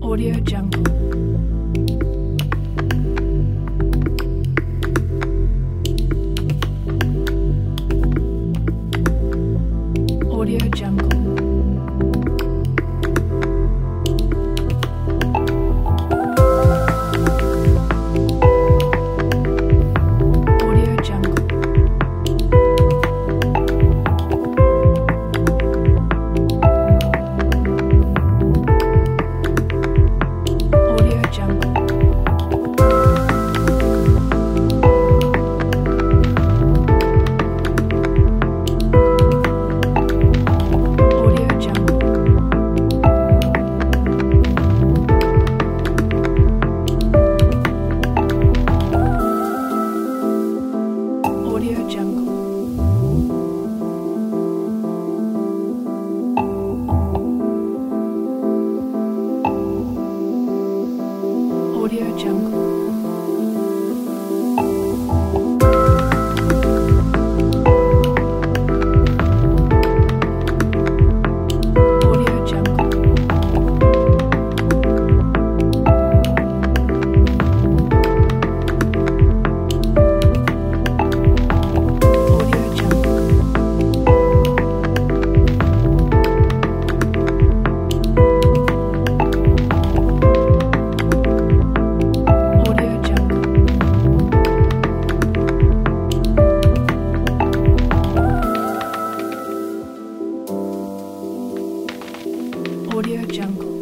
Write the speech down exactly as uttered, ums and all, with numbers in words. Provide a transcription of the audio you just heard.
Audio Jungle. Audio Jungle. Audio Jungle. Audio Jungle. Audio Jungle. Audio Jungle. Audio Jungle. Audio Jungle. Audio Jungle. Audio Jungle. Audio Jungle.